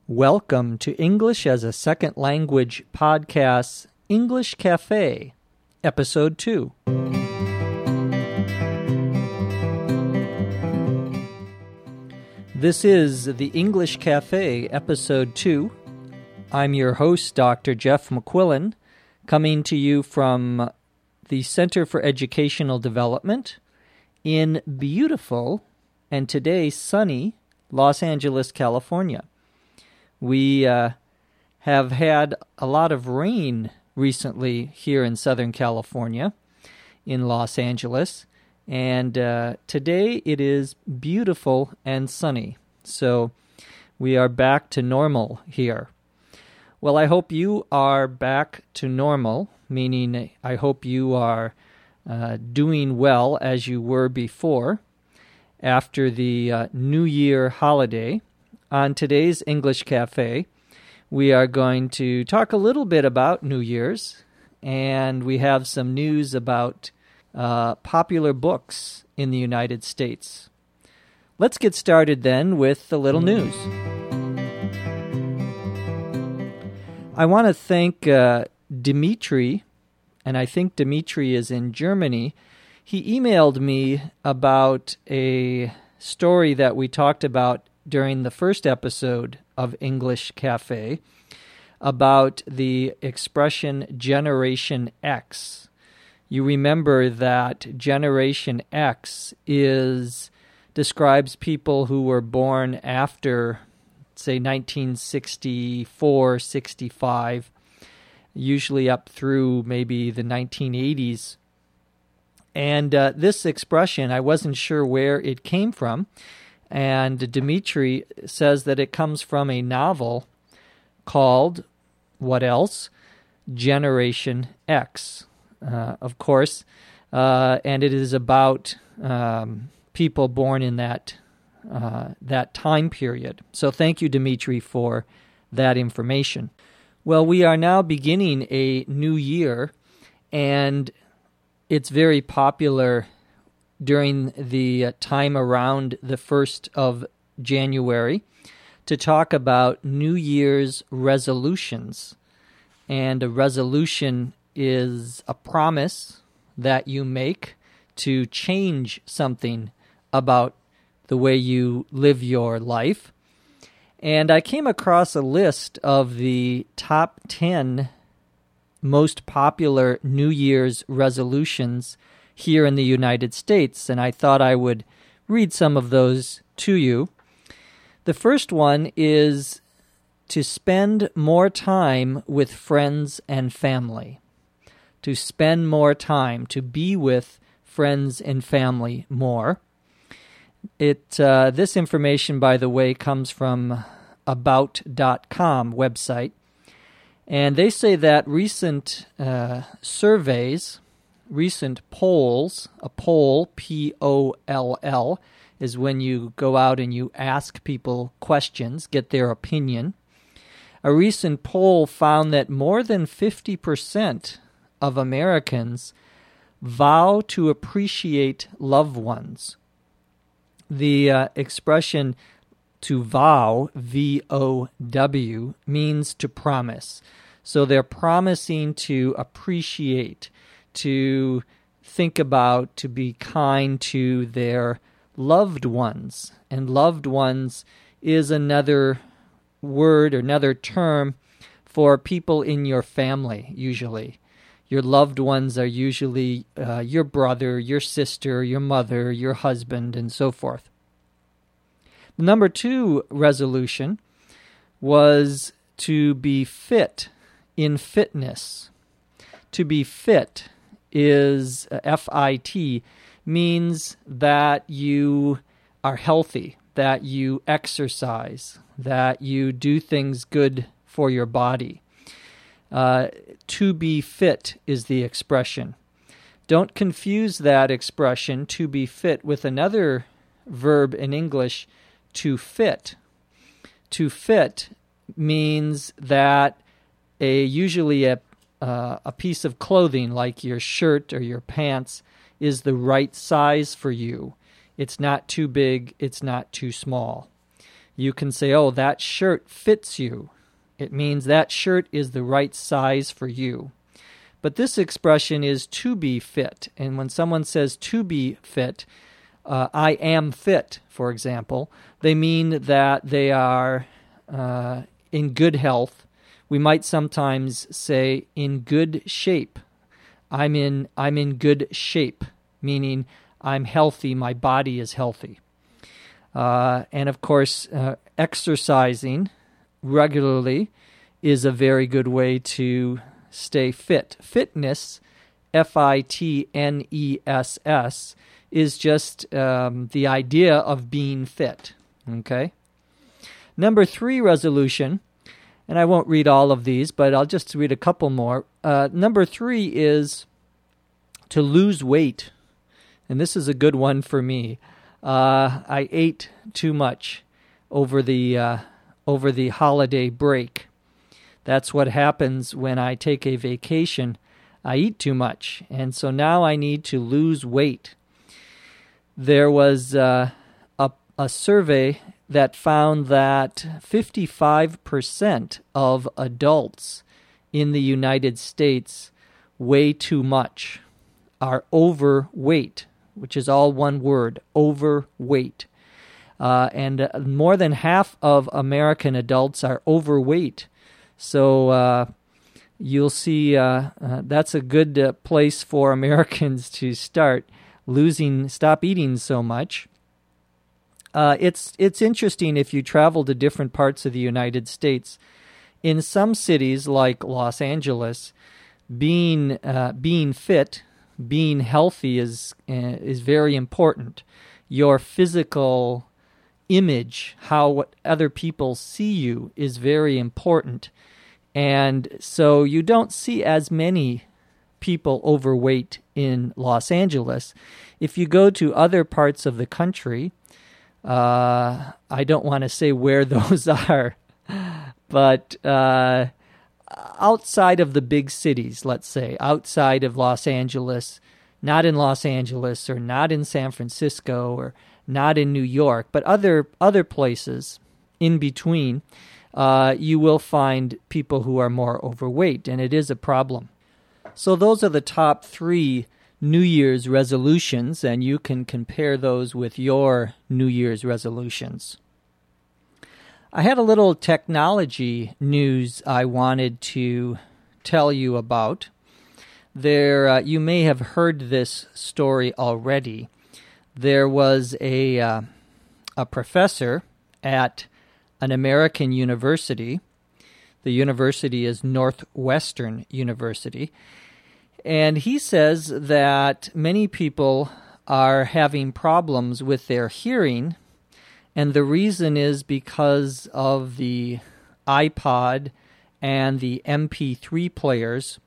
Welcome to English as a Second Language Podcast's English Cafe, Episode 2. This is the English Cafe, Episode 2. I'm your host, Dr. Jeff McQuillan, coming to you from the Center for Educational Development in beautiful and today sunny Los Angeles, California. We have had a lot of rain recently here in Southern California, in Los Angeles, and today it is beautiful and sunny, so we are back to normal here. Well, I hope you are back to normal, meaning I hope you are doing well as you were before after the New Year holiday. On today's English Cafe, we are going to talk a little bit about New Year's, and we have some news about popular books in the United States. Let's get started then with the little news. I want to thank Dimitri, and I think Dimitri is in Germany. He emailed me about a story that we talked about during the first episode of English Cafe about the expression Generation X. You remember that Generation X describes people who were born after, say, 1964, 65, usually up through maybe the 1980s. And this expression, I wasn't sure where it came from. And Dimitri says that it comes from a novel called, what else? Generation X, of course. And it is about people born in that time period. So thank you, Dimitri, for that information. Well, we are now beginning a new year, and it's very popular during the time around the 1st of January to talk about New Year's resolutions. And a resolution is a promise that you make to change something about the way you live your life. And I came across a list of the top 10 most popular New Year's resolutions here in the United States, and I thought I would read some of those to you. The first one is to spend more time with friends and family. To spend more time, to be with friends and family more. This information, by the way, comes from About.com website, and they say that recent surveys, recent polls, a poll, P-O-L-L, is when you go out and you ask people questions, get their opinion. A recent poll found that more than 50% of Americans vow to appreciate loved ones. The expression to vow, V-O-W, means to promise. So they're promising to appreciate, to think about, to be kind to their loved ones. And loved ones is another word or another term for people in your family, usually. Your loved ones are usually your brother, your sister, your mother, your husband, and so forth. The number 2 resolution was to be fit in fitness. To be fit is F-I-T, means that you are healthy, that you exercise, that you do things good for your body. To be fit is the expression. Don't confuse that expression, to be fit, with another verb in English, to fit. To fit means that usually a piece of clothing, like your shirt or your pants, is the right size for you. It's not too big, it's not too small. You can say, oh, that shirt fits you. It means that shirt is the right size for you. But this expression is to be fit. And when someone says to be fit, I am fit, for example, they mean that they are in good health. We might sometimes say in good shape. I'm in good shape, meaning I'm healthy, my body is healthy. And of course, exercising regularly is a very good way to stay fit. Fitness, Fitness, is just the idea of being fit. Okay? Number 3 resolution, and I won't read all of these, but I'll just read a couple more. Number 3 is to lose weight, and this is a good one for me. I ate too much over the holiday break. That's what happens when I take a vacation. I eat too much, and so now I need to lose weight. There was a survey that found that 55% of adults in the United States weigh too much, are overweight, which is all one word, overweight. And more than half of American adults are overweight. So you'll see that's a good place for Americans to start stop eating so much. It's interesting if you travel to different parts of the United States. In some cities like Los Angeles, being fit, being healthy is very important. Your physical image, what other people see you, is very important. And so you don't see as many people overweight in Los Angeles. If you go to other parts of the country, I don't want to say where those are, but outside of the big cities, let's say, outside of Los Angeles, not in Los Angeles or not in San Francisco or not in New York, but other places in between, you will find people who are more overweight, and it is a problem. So those are the top 3 New Year's resolutions, and you can compare those with your New Year's resolutions. I had a little technology news I wanted to tell you about. You may have heard this story already. There was a professor at an American university. The university is Northwestern University. And he says that many people are having problems with their hearing, and the reason is because of the iPod and the MP3 players.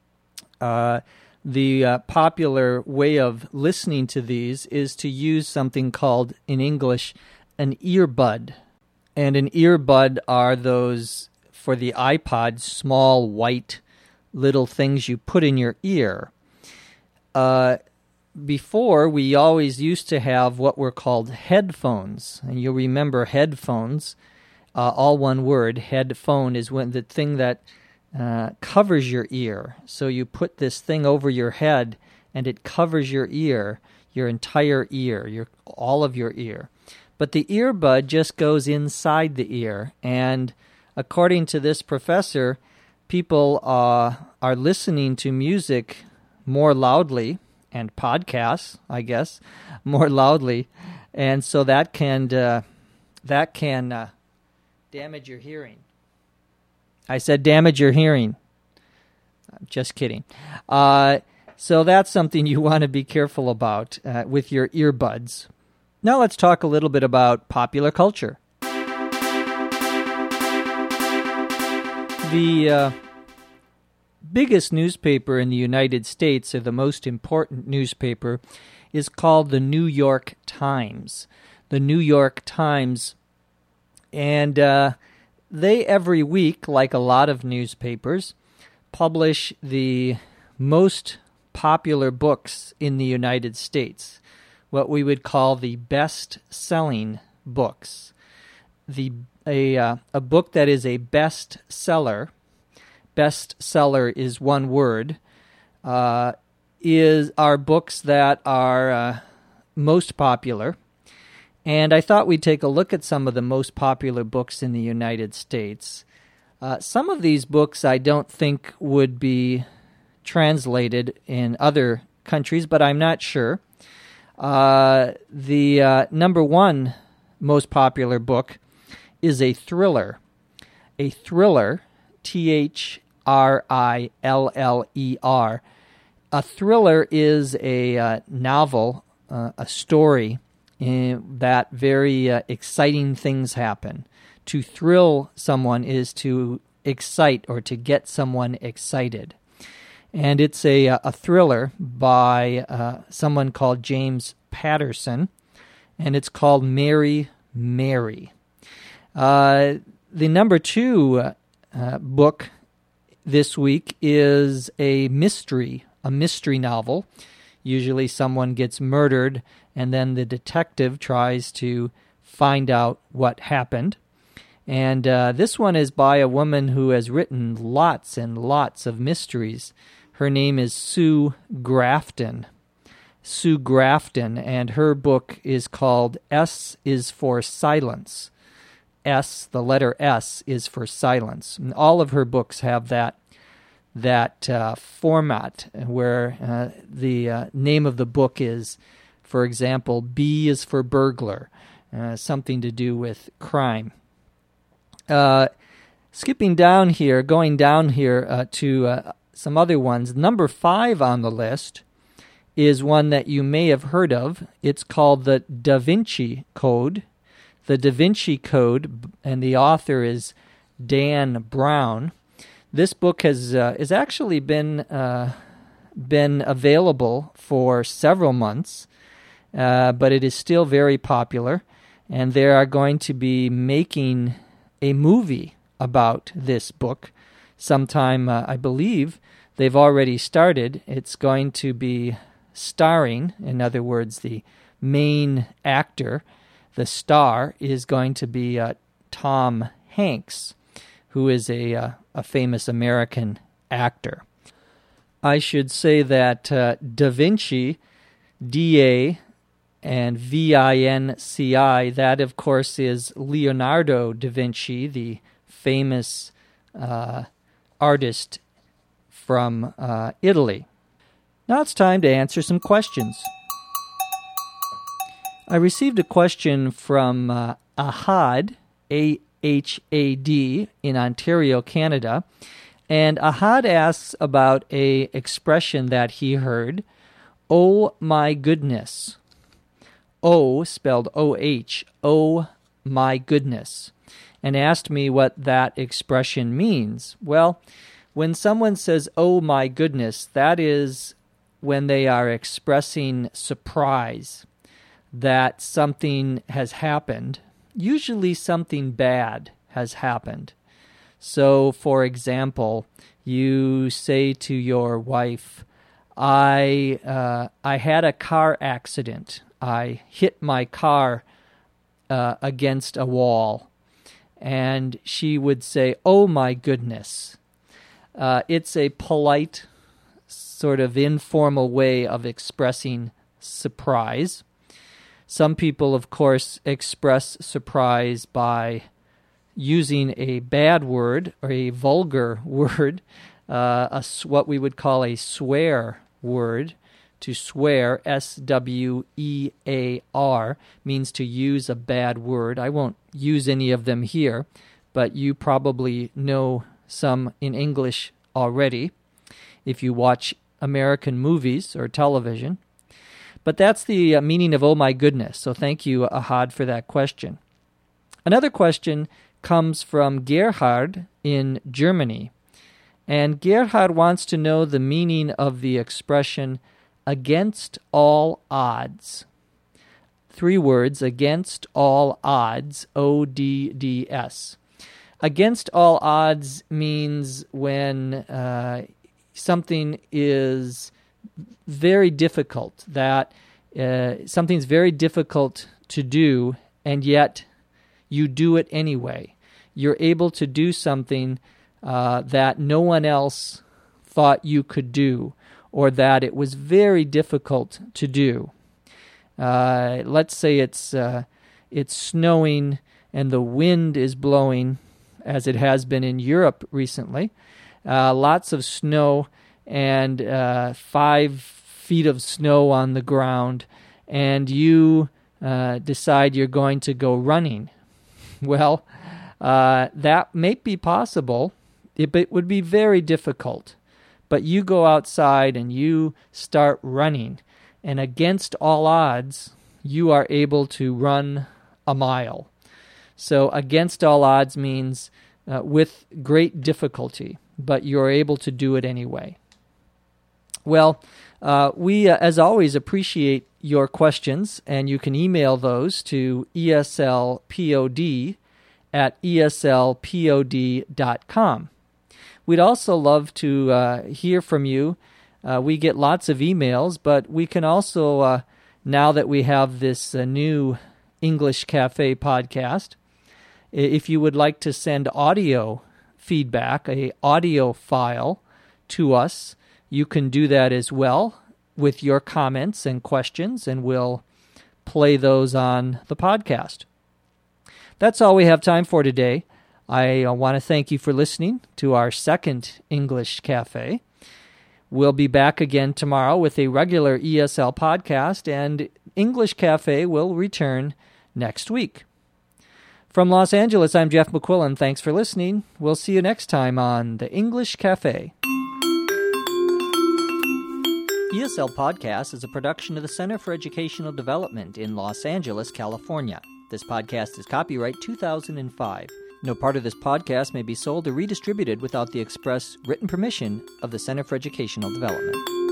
The popular way of listening to these is to use something called, in English, an earbud. And an earbud are those, for the iPod, small white little things you put in your ear. Before, we always used to have what were called headphones. And you'll remember headphones, all one word. Headphone is the thing that covers your ear. So you put this thing over your head, and it covers your ear, your entire ear, all of your ear. But the earbud just goes inside the ear, and according to this professor, people are listening to music more loudly, and podcasts, I guess, more loudly, and so that can damage your hearing. I said damage your hearing. I'm just kidding. So that's something you want to be careful about with your earbuds. Now let's talk a little bit about popular culture. The biggest newspaper in the United States, or the most important newspaper, is called the New York Times. The New York Times, and they every week, like a lot of newspapers, publish the most popular books in the United States, what we would call the best-selling books. a book that is a bestseller. Bestseller is one word. Are books that are most popular. And I thought we'd take a look at some of the most popular books in the United States. Some of these books I don't think would be translated in other countries, but I'm not sure. The number one most popular book is a thriller. A thriller, Thriller. A thriller is a novel, a story that very exciting things happen. To thrill someone is to excite or to get someone excited. And it's a thriller by someone called James Patterson, and it's called Mary, Mary. The number two book this week is a mystery novel. Usually someone gets murdered, and then the detective tries to find out what happened. And this one is by a woman who has written lots and lots of mysteries. Her name is Sue Grafton. Sue Grafton, and her book is called S is for Silence. S, the letter S, is for silence. And all of her books have that format where the name of the book is, for example, B is for burglar, something to do with crime. Skipping down here, going down here to some other ones. Number 5 on the list is one that you may have heard of. It's called the Da Vinci Code. The Da Vinci Code, and the author is Dan Brown. This book has actually been available for several months, but it is still very popular, and they are going to be making a movie about this book sometime, I believe they've already started. It's going to be starring, in other words, the main actor, the star, is going to be Tom Hanks, who is a famous American actor. I should say that Da Vinci, D-A and V-I-N-C-I, that of course is Leonardo da Vinci, the famous artist from Italy. Now it's time to answer some questions. I received a question from Ahad, A-H-A-D, in Ontario, Canada, and Ahad asks about a expression that he heard, "Oh my goodness." O, spelled O-H, oh my goodness, and asked me what that expression means. Well, when someone says, oh my goodness, that is when they are expressing surprise that something has happened. Usually something bad has happened. So, for example, you say to your wife, I had a car accident. I hit my car against a wall. And she would say, oh my goodness. It's a polite, sort of informal way of expressing surprise. Some people, of course, express surprise by using a bad word or a vulgar word, what we would call a swear word. To swear, S-W-E-A-R, means to use a bad word. I won't use any of them here, but you probably know some in English already if you watch American movies or television. But that's the meaning of oh my goodness, so thank you, Ahad, for that question. Another question comes from Gerhard in Germany, and Gerhard wants to know the meaning of the expression against all odds. 3 words, against all odds, O-D-D-S. Against all odds means when something is very difficult, that something's very difficult to do, and yet you do it anyway. You're able to do something that no one else thought you could do, or that it was very difficult to do. Let's say it's snowing and the wind is blowing, as it has been in Europe recently. Lots of snow and 5 feet of snow on the ground, and you decide you're going to go running. Well, that may be possible. It would be very difficult. But you go outside and you start running, and against all odds, you are able to run a mile. So against all odds means with great difficulty, but you're able to do it anyway. Well, we, as always, appreciate your questions, and you can email those to eslpod@eslpod.com. We'd also love to hear from you. We get lots of emails, but we can also, now that we have this new English Cafe podcast, if you would like to send audio feedback, a audio file to us, you can do that as well with your comments and questions, and we'll play those on the podcast. That's all we have time for today. I want to thank you for listening to our second English Cafe. We'll be back again tomorrow with a regular ESL podcast, and English Cafe will return next week. From Los Angeles, I'm Jeff McQuillan. Thanks for listening. We'll see you next time on the English Cafe. ESL Podcast is a production of the Center for Educational Development in Los Angeles, California. This podcast is copyright 2005. No part of this podcast may be sold or redistributed without the express written permission of the Center for Educational Development.